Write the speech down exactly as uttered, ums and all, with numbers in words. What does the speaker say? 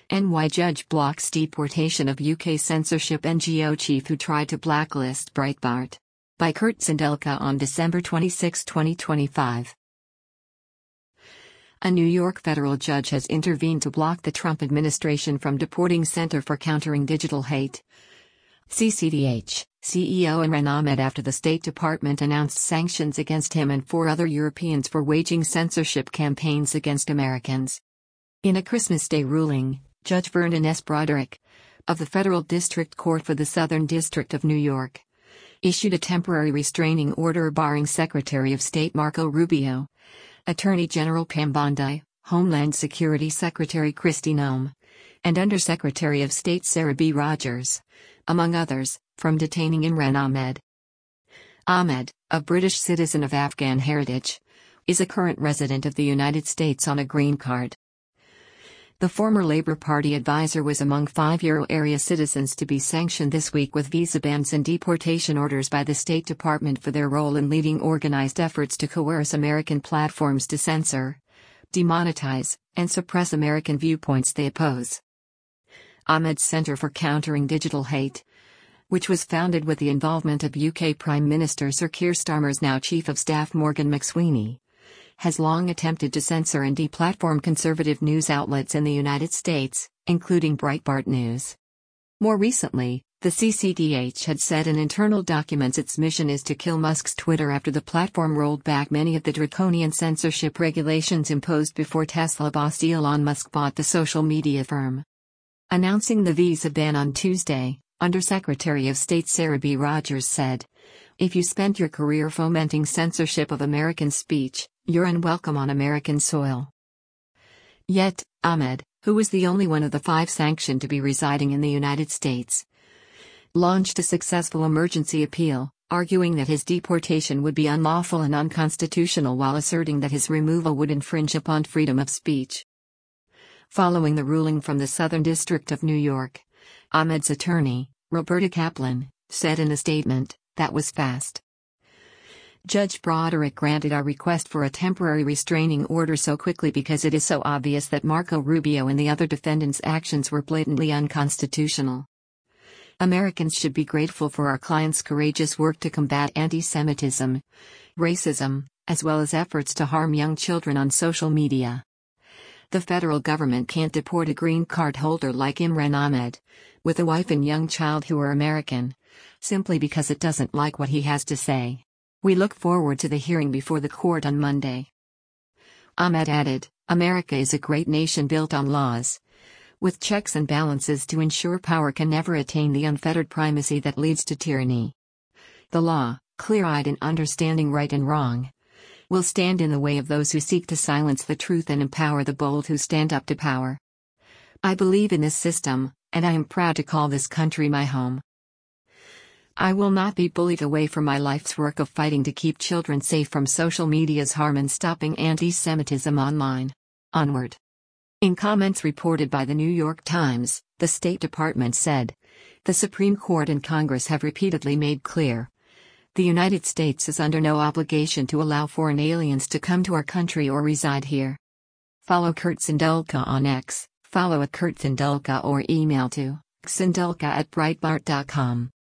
N Y judge blocks deportation of U K censorship N G O chief who tried to blacklist Breitbart. By Kurt Sindelka on December twenty-sixth, twenty twenty-five. A New York federal judge has intervened to block the Trump administration from deporting Center for Countering Digital Hate C C D H C E O Imran Ahmed after the State Department announced sanctions against him and four other Europeans for waging censorship campaigns against Americans. In a Christmas Day ruling, Judge Vernon S. Broderick, of the Federal District Court for the Southern District of New York, issued a temporary restraining order barring Secretary of State Marco Rubio, Attorney General Pam Bondi, Homeland Security Secretary Kristi Noem, and Undersecretary of State Sarah B. Rogers, among others, from detaining Imran Ahmed. Ahmed, a British citizen of Afghan heritage, is a current resident of the United States on a green card. The former Labour Party advisor was among five euro area citizens to be sanctioned this week with visa bans and deportation orders by the State Department for their role in leading organized efforts to coerce American platforms to censor, demonetize, and suppress American viewpoints they oppose. Ahmed's Center for Countering Digital Hate, which was founded with the involvement of U K Prime Minister Sir Keir Starmer's now Chief of Staff Morgan McSweeney, has long attempted to censor and deplatform conservative news outlets in the United States, including Breitbart News. More recently, the C C D H had said in internal documents its mission is to kill Musk's Twitter after the platform rolled back many of the draconian censorship regulations imposed before Tesla boss Elon Musk bought the social media firm. Announcing the visa ban on Tuesday, Undersecretary of State Sarah B. Rogers said, "If you spent your career fomenting censorship of American speech, you're unwelcome on American soil." Yet, Ahmed, who was the only one of the five sanctioned to be residing in the United States, launched a successful emergency appeal, arguing that his deportation would be unlawful and unconstitutional while asserting that his removal would infringe upon freedom of speech. Following the ruling from the Southern District of New York, Ahmed's attorney, Roberta Kaplan, said in a statement, "That was fast." Judge Broderick granted our request for a temporary restraining order so quickly because it is so obvious that Marco Rubio and the other defendants' actions were blatantly unconstitutional. Americans should be grateful for our client's courageous work to combat anti-Semitism, racism, as well as efforts to harm young children on social media. The federal government can't deport a green card holder like Imran Ahmed, with a wife and young child who are American, simply because it doesn't like what he has to say. We look forward to the hearing before the court on Monday. Ahmed added, "America is a great nation built on laws, with checks and balances to ensure power can never attain the unfettered primacy that leads to tyranny. The law, clear-eyed in understanding right and wrong, will stand in the way of those who seek to silence the truth and empower the bold who stand up to power. I believe in this system, and I am proud to call this country my home. I will not be bullied away from my life's work of fighting to keep children safe from social media's harm and stopping anti-Semitism online. Onward." In comments reported by the New York Times, the State Department said, "The Supreme Court and Congress have repeatedly made clear the United States is under no obligation to allow foreign aliens to come to our country or reside here." Follow Kurt Sindelka on X, follow at Kurt Sindelka or email to sindelka at breitbart dot com.